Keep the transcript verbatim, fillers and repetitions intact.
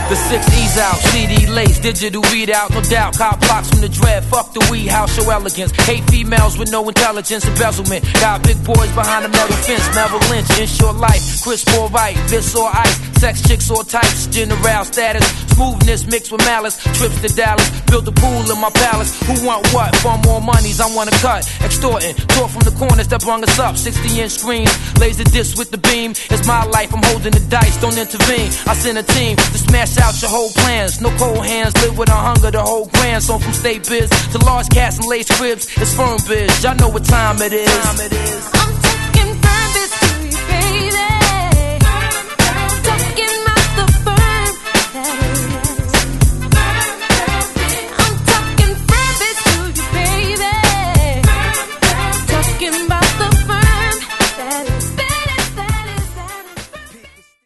The six E's out, C D lace, digital readout, no doubt. Cop blocks from the dread, fuck the weed house, show elegance. Hate females with no intelligence, embezzlement. Got big boys behind a metal fence, Merrill Lynch, inshore life. Crisp or right, this or ice, sex chicks or types, general status. Smoothness mixed with malice, trips to Dallas. Built a pool in my palace. Who want what? For more monies, I want to cut. Extorting, talk from the corners that brung us up. sixty inch screens, laser disc with the beam. It's my life, I'm holding the dice, don't intervene. I send a team to smash out your whole plans. No cold hands, live with a hunger, the whole grand. So from state biz to large cats and lace cribs, it's firm biz. Y'all know what time it is. Time it is. I'm taking firm biz to you, baby.